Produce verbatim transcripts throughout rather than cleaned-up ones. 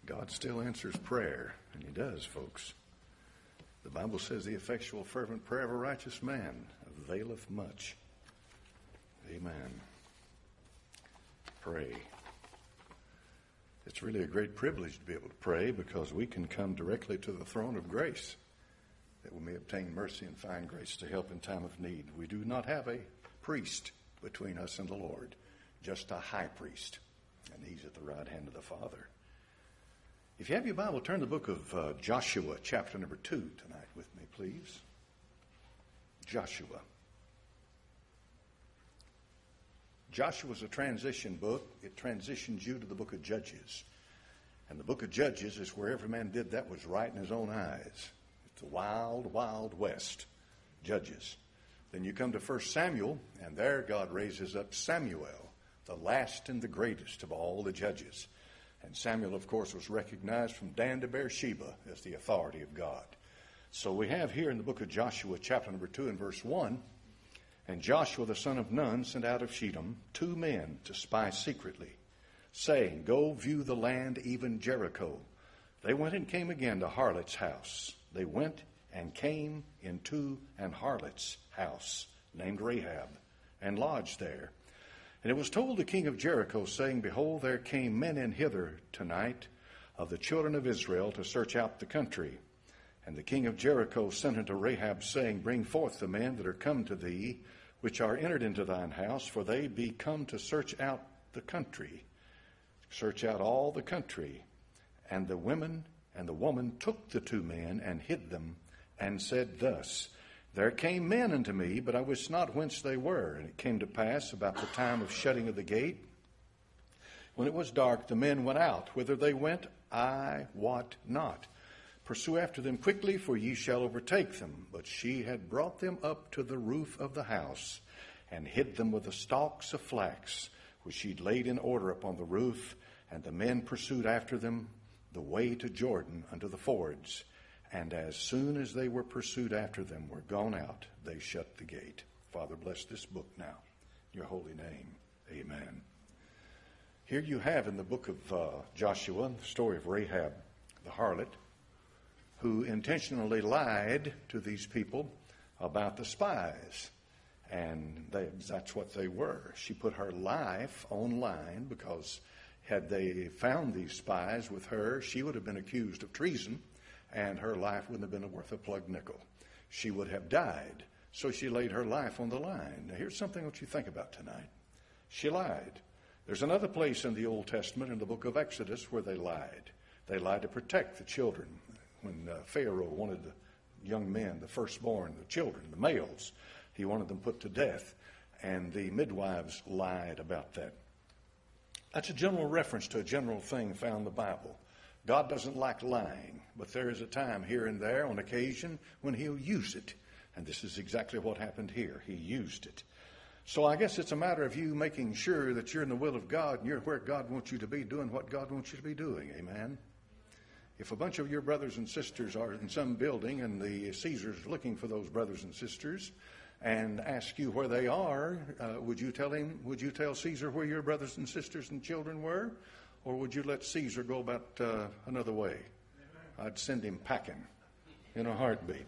God still answers prayer, and he does, folks. The Bible says the effectual fervent prayer of a righteous man availeth much. Amen. Pray. It's really a great privilege to be able to pray because we can come directly to the throne of grace that we may obtain mercy and find grace to help in time of need. We do not have a priest between us and the Lord, just a high priest, and he's at the right hand of the Father. If you have your Bible, turn to the book of uh, Joshua, chapter number two tonight with me, please. Joshua. Joshua is a transition book. It transitions you to the book of Judges. And the book of Judges is where every man did that was right in his own eyes. It's the wild, wild west. Judges. Then you come to First Samuel, and there God raises up Samuel, the last and the greatest of all the judges. And Samuel, of course, was recognized from Dan to Beersheba as the authority of God. So we have here in the book of Joshua, chapter number two and verse one, and Joshua the son of Nun sent out of Shittim two men to spy secretly, saying, Go view the land, even Jericho. They went and came again to harlot's house. They went and came into an harlot's house named Rahab, and lodged there. And it was told the king of Jericho, saying, Behold, there came men in hither tonight of the children of Israel to search out the country. And the king of Jericho sent unto Rahab, saying, Bring forth the men that are come to thee, which are entered into thine house, for they be come to search out the country. Search out all the country. And the women and the woman took the two men and hid them, and said thus, There came men unto me, but I wist not whence they were. And it came to pass about the time of shutting of the gate, when it was dark, the men went out. Whither they went, I wot not. Pursue after them quickly, for ye shall overtake them. But she had brought them up to the roof of the house, and hid them with the stalks of flax, which she'd laid in order upon the roof. And the men pursued after them the way to Jordan unto the fords. And as soon as they were pursued after them, were gone out, they shut the gate. Father, bless this book now. In your holy name, amen. Here you have in the book of uh, Joshua the story of Rahab, the harlot, who intentionally lied to these people about the spies. And they, that's what they were. She put her life on line because had they found these spies with her, she would have been accused of treason, and her life wouldn't have been worth a plug nickel. She would have died. So she laid her life on the line. Now here's something that you think about tonight. She lied. There's another place in the Old Testament, in the book of Exodus, where they lied. They lied to protect the children. When uh, Pharaoh wanted the young men, the firstborn, the children, the males, he wanted them put to death. And the midwives lied about that. That's a general reference to a general thing found in the Bible. God doesn't like lying, but there is a time here and there on occasion when he'll use it. And this is exactly what happened here. He used it. So I guess it's a matter of you making sure that you're in the will of God and you're where God wants you to be, doing what God wants you to be doing. Amen. If a bunch of your brothers and sisters are in some building and the Caesar's looking for those brothers and sisters and ask you where they are, uh, would you tell him, would you tell Caesar where your brothers and sisters and children were? Or would you let Caesar go about uh, another way? I'd send him packing in a heartbeat.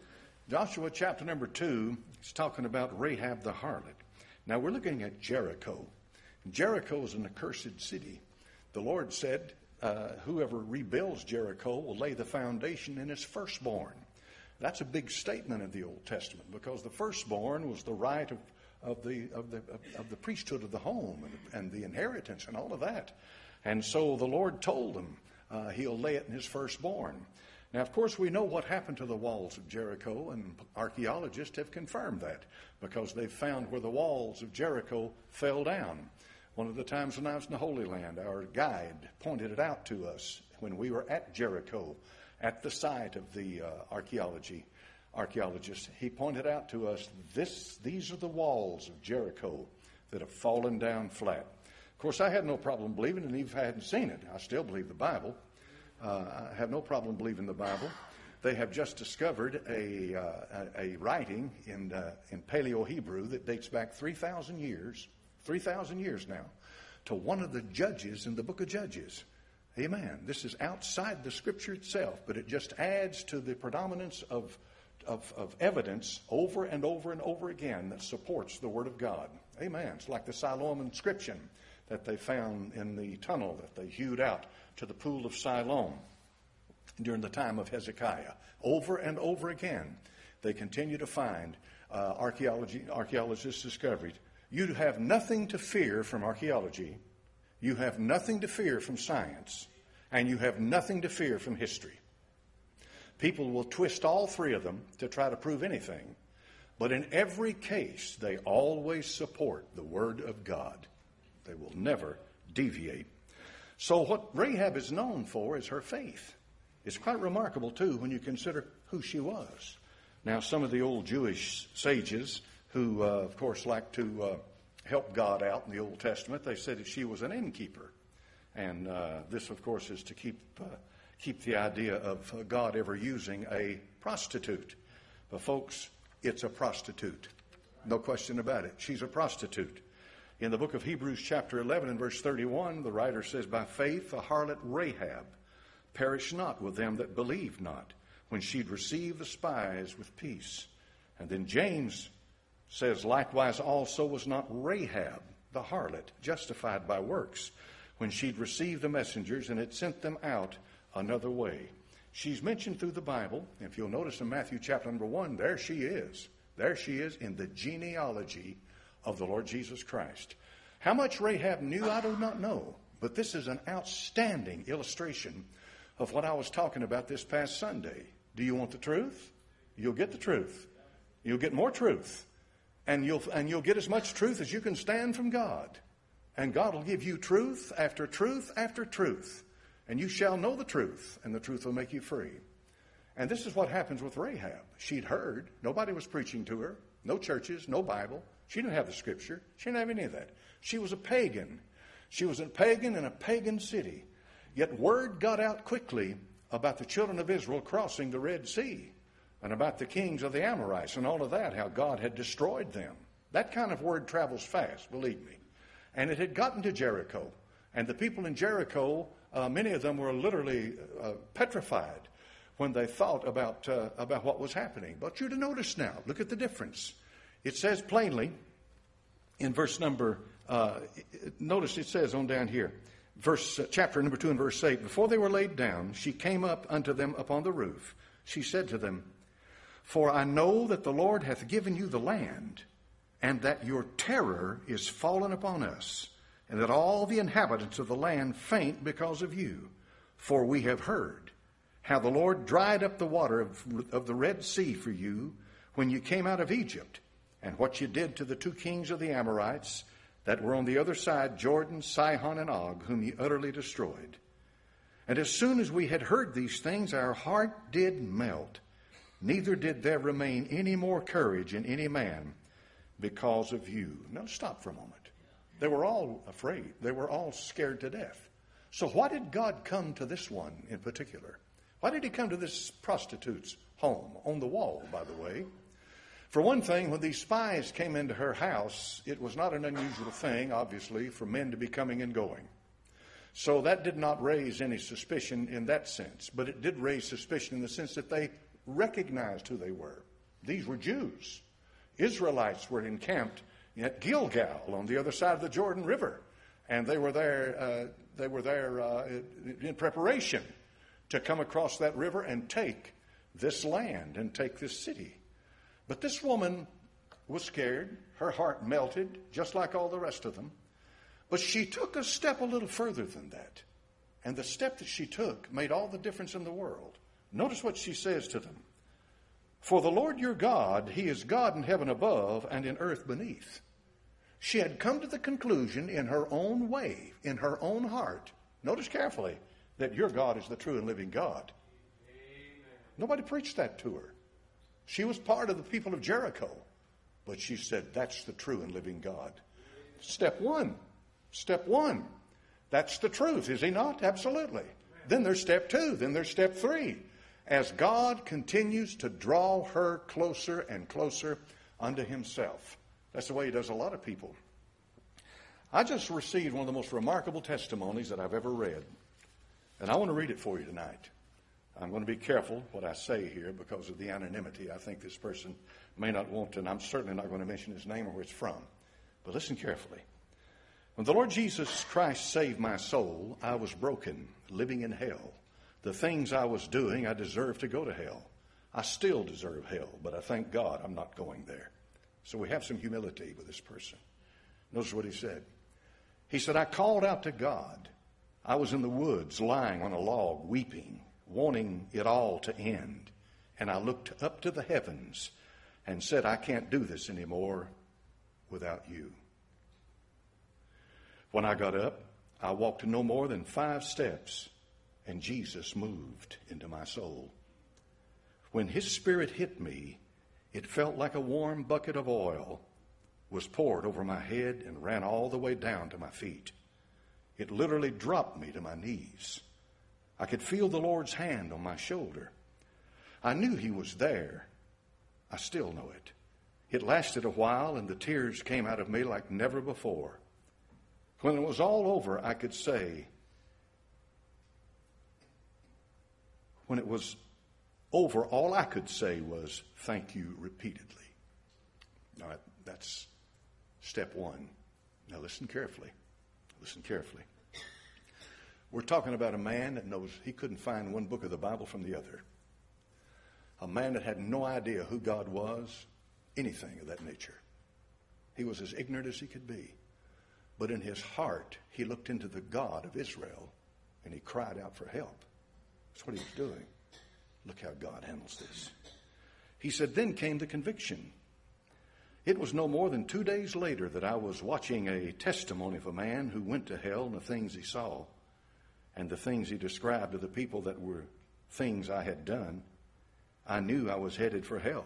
Joshua chapter number two is talking about Rahab the harlot. Now we're looking at Jericho. Jericho is an accursed city. The Lord said, uh, whoever rebuilds Jericho will lay the foundation in his firstborn. That's a big statement in the Old Testament because the firstborn was the right of, of, the, of, the, of, of the priesthood of the home and, and the inheritance and all of that. And so the Lord told him uh, he'll lay it in his firstborn. Now, of course, we know what happened to the walls of Jericho, and archaeologists have confirmed that because they've found where the walls of Jericho fell down. One of the times when I was in the Holy Land, our guide pointed it out to us when we were at Jericho, at the site of the uh, archaeology archaeologist. He pointed out to us, this, these are the walls of Jericho that have fallen down flat. Of course, I had no problem believing, and even if I hadn't seen it, I still believe the Bible. Uh, I have no problem believing the Bible. They have just discovered a, uh, a, a writing in, uh, in Paleo-Hebrew that dates back three thousand years, three thousand years now, to one of the judges in the book of Judges. Amen. This is outside the Scripture itself, but it just adds to the predominance of, of, of evidence over and over and over again that supports the Word of God. Amen. It's like the Siloam inscription that they found in the tunnel that they hewed out to the pool of Siloam during the time of Hezekiah. Over and over again, they continue to find uh, archaeology, archaeologists discovered. You have nothing to fear from archaeology. You have nothing to fear from science, and you have nothing to fear from history. People will twist all three of them to try to prove anything, but in every case, they always support the Word of God. They will never deviate. So what Rahab is known for is her faith. It's quite remarkable, too, when you consider who she was. Now, some of the old Jewish sages who, uh, of course, like to uh, help God out in the Old Testament, they said that she was an innkeeper. And uh, this, of course, is to keep uh, keep the idea of uh, God ever using a prostitute. But, folks, it's a prostitute. No question about it. She's a prostitute. In the book of Hebrews chapter eleven and verse thirty-one, the writer says, by faith the harlot Rahab perished not with them that believed not, when she'd received the spies with peace. And then James says, likewise also was not Rahab the harlot justified by works, when she'd received the messengers and had sent them out another way. She's mentioned through the Bible. If you'll notice in Matthew chapter number one, there she is. There she is in the genealogy of the Lord Jesus Christ. How much Rahab knew, I do not know. But this is an outstanding illustration of what I was talking about this past Sunday. Do you want the truth? You'll get the truth. You'll get more truth. And you'll, and you'll get as much truth as you can stand from God. And God will give you truth after truth after truth. And you shall know the truth, and the truth will make you free. And this is what happens with Rahab. She'd heard. Nobody was preaching to her. No churches, no Bible. She didn't have the Scripture. She didn't have any of that. She was a pagan. She was a pagan in a pagan city. Yet word got out quickly about the children of Israel crossing the Red Sea, and about the kings of the Amorites and all of that, how God had destroyed them. That kind of word travels fast, believe me. And it had gotten to Jericho. And the people in Jericho, uh, many of them were literally uh, petrified when they thought about, uh, about what was happening. But you to notice now, look at the difference. It says plainly in verse number, uh, notice it says on down here, verse uh, chapter number two and verse eight, before they were laid down, she came up unto them upon the roof. She said to them, for I know that the Lord hath given you the land, and that your terror is fallen upon us, and that all the inhabitants of the land faint because of you. For we have heard how the Lord dried up the water of, of the Red Sea for you when you came out of Egypt, and what you did to the two kings of the Amorites that were on the other side, Jordan, Sihon, and Og, whom ye utterly destroyed. And as soon as we had heard these things, our heart did melt. Neither did there remain any more courage in any man because of you. Now stop for a moment. They were all afraid. They were all scared to death. So why did God come to this one in particular? Why did he come to this prostitute's home, on the wall, by the way? For one thing, when these spies came into her house, it was not an unusual thing, obviously, for men to be coming and going. So that did not raise any suspicion in that sense, but it did raise suspicion in the sense that they recognized who they were. These were Jews. Israelites were encamped at Gilgal on the other side of the Jordan River, and they were there. Uh, they were there uh, in preparation to come across that river and take this land and take this city. But this woman was scared. Her heart melted, just like all the rest of them. But she took a step a little further than that, and the step that she took made all the difference in the world. Notice what she says to them. For the Lord your God, he is God in heaven above and in earth beneath. She had come to the conclusion in her own way, in her own heart, notice carefully, that your God is the true and living God. Amen. Nobody preached that to her. She was part of the people of Jericho, but she said, that's the true and living God. Step one. Step one. That's the truth, is he not? Absolutely. Then there's step two. Then there's step three. As God continues to draw her closer and closer unto himself. That's the way he does a lot of people. I just received one of the most remarkable testimonies that I've ever read. And I want to read it for you tonight. I'm going to be careful what I say here because of the anonymity. I think this person may not want to, and I'm certainly not going to mention his name or where it's from. But listen carefully. When the Lord Jesus Christ saved my soul, I was broken, living in hell. The things I was doing, I deserved to go to hell. I still deserve hell, but I thank God I'm not going there. So we have some humility with this person. Notice what he said. He said, I called out to God. I was in the woods, lying on a log, weeping, wanting it all to end. And I looked up to the heavens and said, I can't do this anymore without you. When I got up, I walked no more than five steps, and Jesus moved into my soul. When his spirit hit me, it felt like a warm bucket of oil was poured over my head and ran all the way down to my feet. It literally dropped me to my knees. I could feel the Lord's hand on my shoulder. I knew he was there. I still know it. It lasted a while, and the tears came out of me like never before. When it was all over, I could say, when it was over, all I could say was, thank you repeatedly. All right, that's step one. Now listen carefully. Listen carefully. We're talking about a man that knows he couldn't find one book of the Bible from the other. A man that had no idea who God was, anything of that nature. He was as ignorant as he could be. But in his heart, he looked into the God of Israel and he cried out for help. That's what he was doing. Look how God handles this. He said, then came the conviction. It was no more than two days later that I was watching a testimony of a man who went to hell and the things he saw and the things he described to the people that were things I had done. I knew I was headed for hell.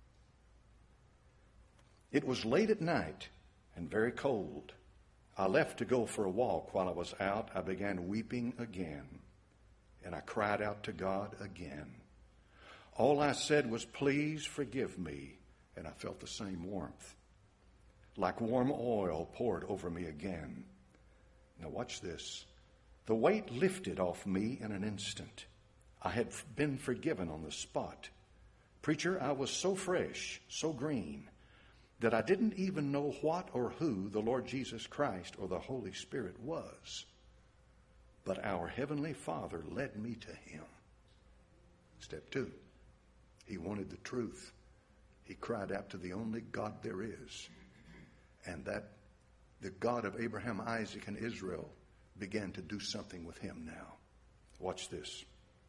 It was late at night and very cold. I left to go for a walk. While I was out, I began weeping again, and I cried out to God again. All I said was, please forgive me, and I felt the same warmth, like warm oil poured over me again. Now watch this. The weight lifted off me in an instant. I had been forgiven on the spot. Preacher, I was so fresh, so green, that I didn't even know what or who the Lord Jesus Christ or the Holy Spirit was. But our Heavenly Father led me to him. Step two, he wanted the truth. He cried out to the only God there is. And that the God of Abraham, Isaac, and Israel began to do something with him now. Watch this.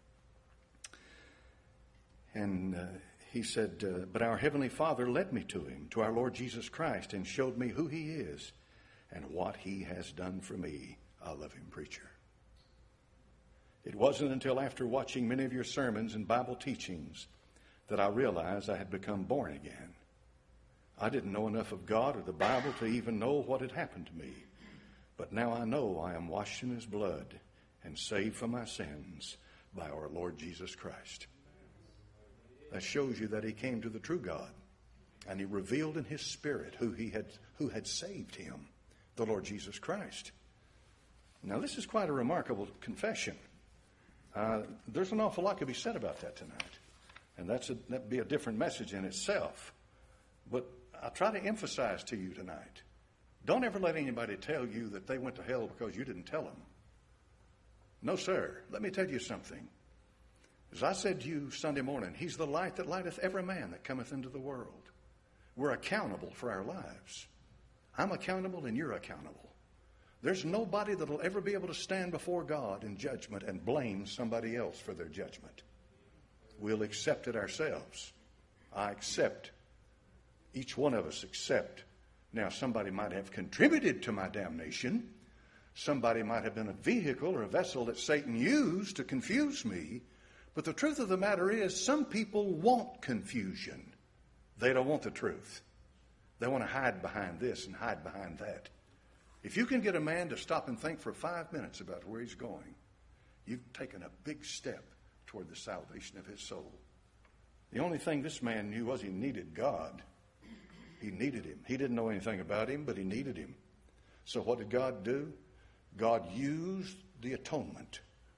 And uh, he said, uh, but our Heavenly Father led me to him, to our Lord Jesus Christ, and showed me who he is and what he has done for me. I love him, preacher. It wasn't until after watching many of your sermons and Bible teachings that I realized I had become born again. I didn't know enough of God or the Bible to even know what had happened to me. But now I know I am washed in his blood and saved from my sins by our Lord Jesus Christ. That shows you that he came to the true God, and he revealed in his spirit who he had who had saved him, the Lord Jesus Christ. Now this is quite a remarkable confession. Uh, there's an awful lot to be said about that tonight, and that's a, that'd be a different message in itself. But I try to emphasize to you tonight, don't ever let anybody tell you that they went to hell because you didn't tell them. No, sir. Let me tell you something. As I said to you Sunday morning, he's the light that lighteth every man that cometh into the world. We're accountable for our lives. I'm accountable and you're accountable. There's nobody that will ever be able to stand before God in judgment and blame somebody else for their judgment. We'll accept it ourselves. I accept. Each one of us accept. Now, somebody might have contributed to my damnation. Somebody might have been a vehicle or a vessel that Satan used to confuse me. But the truth of the matter is, some people want confusion. They don't want the truth. They want to hide behind this and hide behind that. If you can get a man to stop and think for five minutes about where he's going, you've taken a big step toward the salvation of his soul. The only thing this man knew was he needed God. He needed him. He didn't know anything about him, but he needed him. So what did God do? God used the atonement,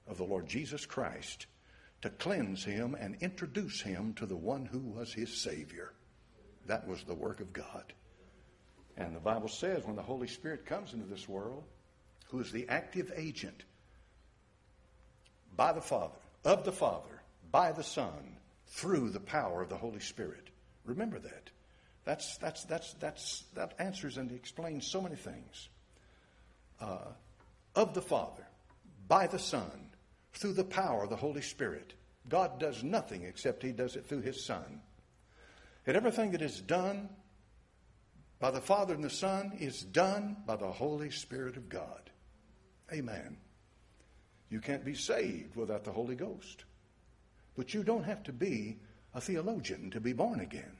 of the Lord Jesus Christ to cleanse him and introduce him to the one who was his Savior. That was the work of God. And the Bible says when the Holy Spirit comes into this world, who is the active agent by the Father, of the Father, by the Son, through the power of the Holy Spirit. Remember that. That's, that's, that's, that's, that answers and explains so many things. Uh, of the Father, by the Son, through the power of the Holy Spirit. God does nothing except he does it through his Son. And everything that is done by the Father and the Son is done by the Holy Spirit of God. Amen. You can't be saved without the Holy Ghost. But you don't have to be a theologian to be born again.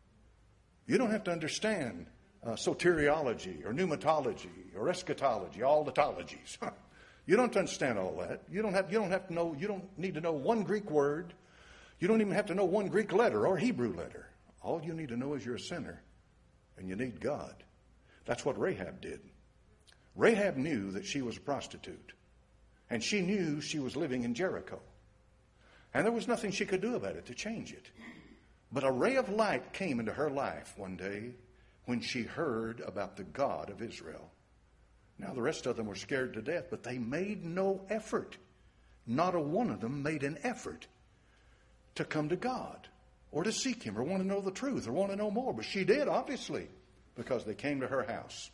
You don't have to understand uh, soteriology or pneumatology or eschatology, all the tologies. You don't understand all that. You don't have, you don't have to know, you don't need to know one Greek word. You don't even have to know one Greek letter or Hebrew letter. All you need to know is you're a sinner and you need God. That's what Rahab did. Rahab knew that she was a prostitute. And she knew she was living in Jericho. And there was nothing she could do about it to change it. But a ray of light came into her life one day when she heard about the God of Israel. Now the rest of them were scared to death, but they made no effort. Not a one of them made an effort to come to God or to seek him or want to know the truth or want to know more. But she did, obviously, because they came to her house.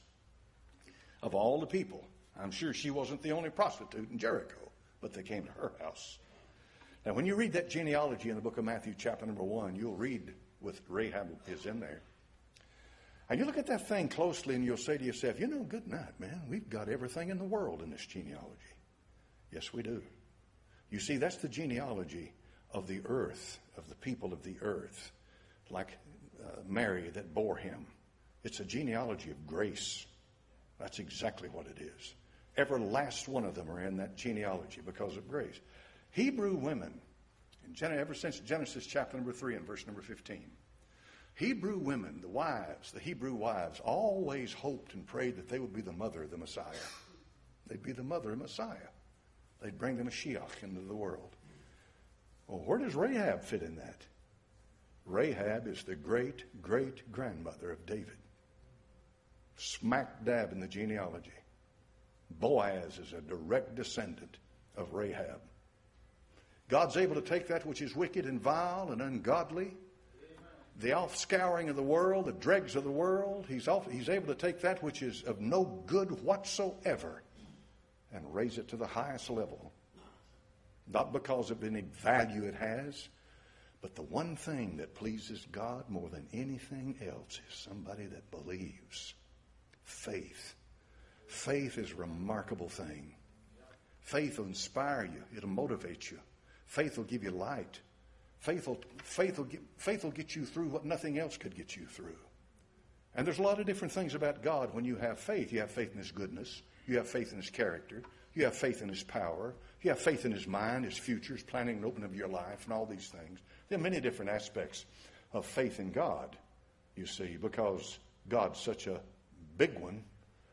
Of all the people, I'm sure she wasn't the only prostitute in Jericho, but they came to her house. Now, when you read that genealogy in the book of Matthew, chapter number one, you'll read with Rahab is in there. And you look at that thing closely and you'll say to yourself, you know, good night, man. We've got everything in the world in this genealogy. Yes, we do. You see, that's the genealogy of the earth, of the people of the earth, like uh, Mary that bore him. It's a genealogy of grace. That's exactly what it is. Every last one of them are in that genealogy because of grace. Hebrew women, in Gen- ever since Genesis chapter number three and verse number fifteen, Hebrew women, the wives, the Hebrew wives, always hoped and prayed that they would be the mother of the Messiah. They'd be the mother of Messiah. They'd bring the Mashiach into the world. Well, where does Rahab fit in that? Rahab is the great, great grandmother of David. Smack dab in the genealogy. Boaz is a direct descendant of Rahab. God's able to take that which is wicked and vile and ungodly, the offscouring of the world, the dregs of the world. He's, off, he's able to take that which is of no good whatsoever and raise it to the highest level. Not because of any value it has, but the one thing that pleases God more than anything else is somebody that believes. Faith. Faith is a remarkable thing. Faith will inspire you. It'll motivate you. Faith will give you light. Faith will, faith will, get, faith will get you through what nothing else could get you through. And there's a lot of different things about God when you have faith. You have faith in his goodness. You have faith in his character. You have faith in his power. You have faith in his mind, his future, his planning and opening of your life, and all these things. There are many different aspects of faith in God, you see, because God's such a big one.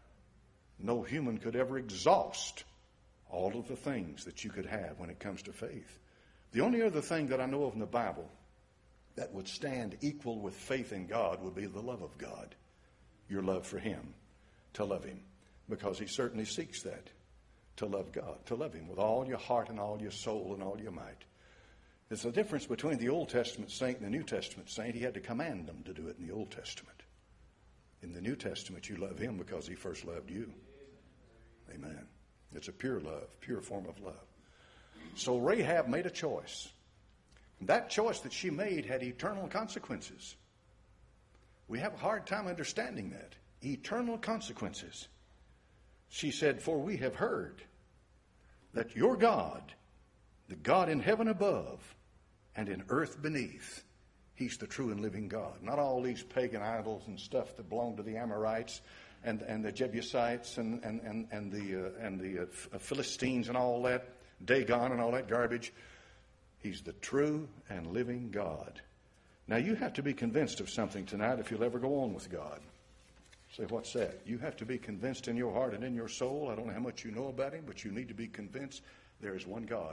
No human could ever exhaust all of the things that you could have when it comes to faith. The only other thing that I know of in the Bible that would stand equal with faith in God would be the love of God. Your love for him, to love him, because he certainly seeks that, to love God, to love him with all your heart and all your soul and all your might. There's a difference between the Old Testament saint and the New Testament saint. He had to command them to do it in the Old Testament. In the New Testament, you love him because he first loved you. Amen. It's a pure love, pure form of love. So Rahab made a choice. That choice that she made had eternal consequences. We have a hard time understanding that. Eternal consequences. She said, for we have heard that your God, the God in heaven above and in earth beneath, he's the true and living God. Not all these pagan idols and stuff that belong to the Amorites and, and the Jebusites and, and, and, and the, uh, and the uh, Philistines and all that, Dagon and all that garbage. He's the true and living God. Now you have to be convinced of something tonight if you'll ever go on with God. Say, what's that? You have to be convinced in your heart and in your soul. I don't know how much you know about him, but you need to be convinced There is one God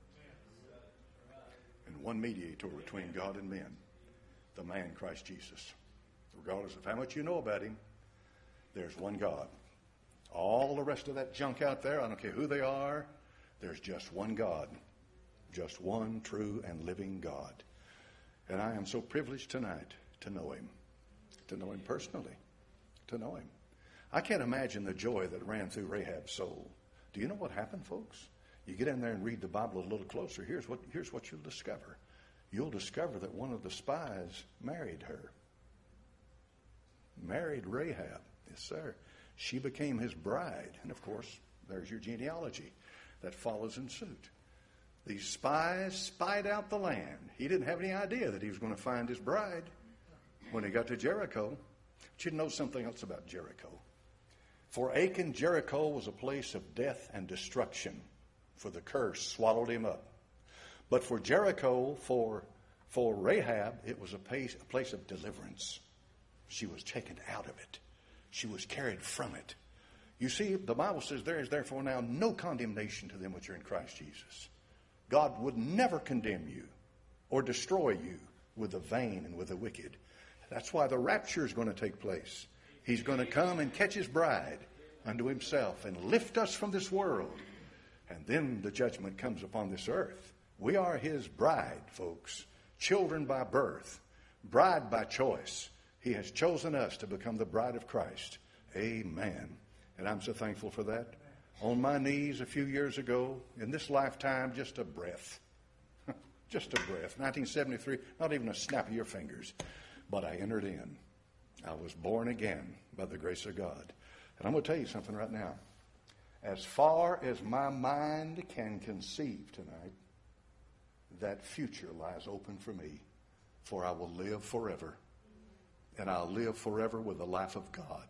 and one mediator between God and men, the man Christ Jesus. Regardless of how much you know about him, there's one God. All the rest of that junk out there, I don't care who they are, there's just one God. Just one true and living God. And I am so privileged tonight to know him. To know him personally. To know him. I can't imagine the joy that ran through Rahab's soul. Do you know what happened, folks? You get in there and read the Bible a little closer. Here's what, here's what you'll discover. You'll discover that one of the spies married her. Married Rahab. Yes, sir. She became his bride. And, of course, there's your genealogy that follows in suit. These spies spied out the land. He didn't have any idea that he was going to find his bride when he got to Jericho. But you know something else about Jericho. For Achan, Jericho was a place of death and destruction, for the curse swallowed him up. But for Jericho, for, for Rahab, it was a place, a place of deliverance. She was taken out of it. She was carried from it. You see, the Bible says there is therefore now no condemnation to them which are in Christ Jesus. God would never condemn you or destroy you with the vain and with the wicked. That's why the rapture is going to take place. He's going to come and catch his bride unto himself and lift us from this world. And then the judgment comes upon this earth. We are his bride, folks. Children by birth. Bride by choice. He has chosen us to become the bride of Christ. Amen. And I'm so thankful for that. On my knees a few years ago, in this lifetime, just a breath. Just a breath. nineteen seventy-three, not even a snap of your fingers. But I entered in. I was born again by the grace of God. And I'm going to tell you something right now. As far as my mind can conceive tonight, that future lies open for me. For I will live forever. And I'll live forever with the life of God.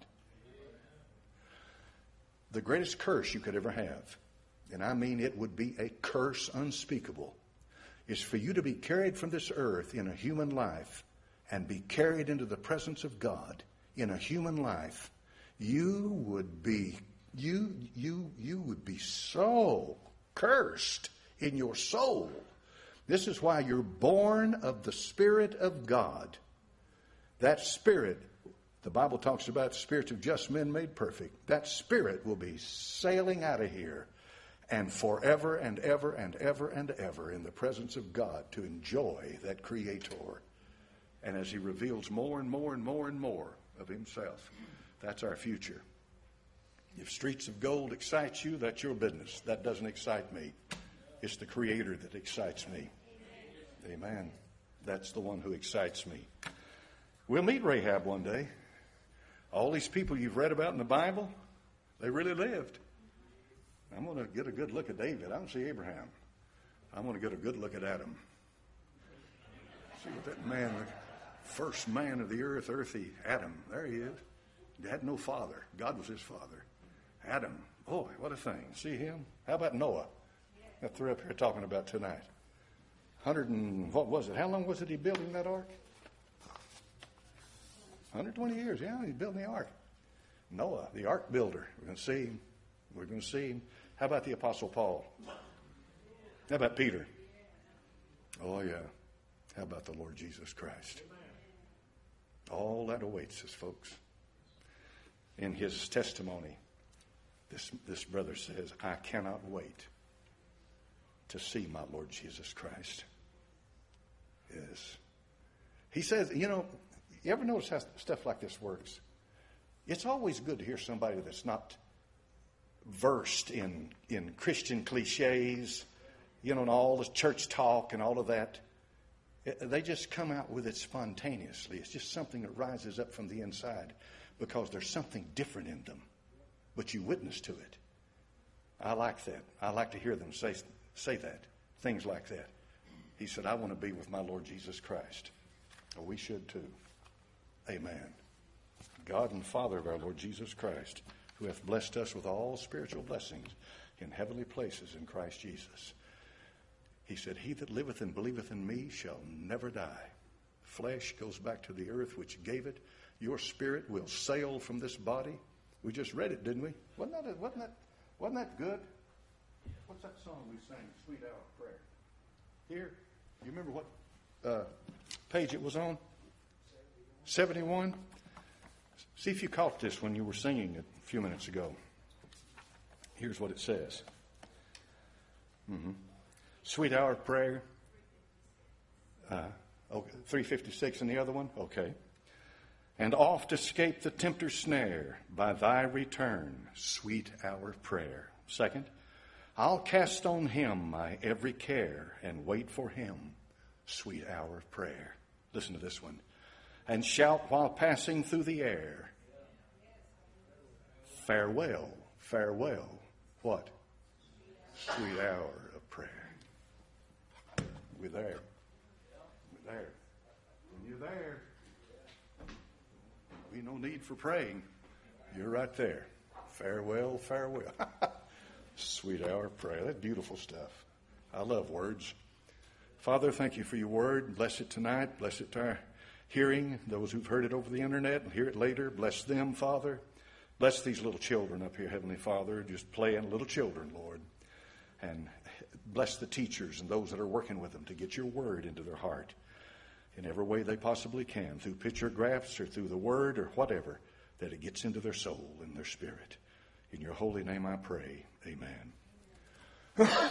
The greatest curse you could ever have, and I mean it would be a curse unspeakable, is for you to be carried from this earth in a human life and be carried into the presence of God in a human life. You would be, you, you, you would be so cursed in your soul. This is why you're born of the Spirit of God. That Spirit, the Bible talks about spirits of just men made perfect. That spirit will be sailing out of here and forever and ever and ever and ever in the presence of God to enjoy that Creator. And as he reveals more and more and more and more of himself, that's our future. If streets of gold excites you, that's your business. That doesn't excite me. It's the Creator that excites me. Amen. That's the one who excites me. We'll meet Rahab one day. All these people you've read about in the Bible, they really lived. I'm going to get a good look at David. I don't see Abraham. I'm going to get a good look at Adam. See what that man, the first man of the earth, earthy Adam, there he is. He had no father. God was his father. Adam, boy, what a thing. See him? How about Noah? That they're up here talking about tonight. Hundred and, what was it? How long was it he building that ark? one hundred twenty years, yeah, he's building the ark. Noah, the ark builder. We're going to see him. We're going to see him. How about the Apostle Paul? How about Peter? Oh, yeah. How about the Lord Jesus Christ? All that awaits us, folks. In his testimony, this, this brother says, I cannot wait to see my Lord Jesus Christ. Yes. He says, you know, you ever notice how stuff like this works? It's always good to hear somebody that's not versed in, in Christian cliches, you know, and all the church talk and all of that. They just come out with it spontaneously. It's just something that rises up from the inside because there's something different in them. But you witness to it. I like that. I like to hear them say, say that, things like that. He said, I want to be with my Lord Jesus Christ. Oh, we should too. Amen. God and Father of our Lord Jesus Christ, who hath blessed us with all spiritual blessings in heavenly places in Christ Jesus. He said, he that liveth and believeth in me shall never die. Flesh goes back to the earth which gave it. Your spirit will sail from this body. We just read it, didn't we? Wasn't that, wasn't that, wasn't that good? What's that song we sang, Sweet Hour of Prayer? Here, you remember what uh, page it was on? seventy-one. See if you caught this when you were singing it a few minutes ago. Here's what it says. Mm-hmm. Sweet Hour of Prayer. Uh, okay, three fifty-six and the other one? Okay. And oft escape the tempter's snare by thy return, sweet hour of prayer. Second, I'll cast on him my every care and wait for him, sweet hour of prayer. Listen to this one. And shout while passing through the air, farewell, farewell. What? Sweet hour of prayer. We're there. We're there. When you're there, we no need for praying. You're right there. Farewell, farewell. Sweet hour of prayer. That's beautiful stuff. I love words. Father, thank you for your word. Bless it tonight. Bless it to our hearing. Those who've heard it over the internet and hear it later, bless them, Father. Bless these little children up here, Heavenly Father, just playing little children, Lord. And bless the teachers and those that are working with them to get your word into their heart in every way they possibly can, through pictographs or through the word or whatever, that it gets into their soul and their spirit. In your holy name I pray. Amen.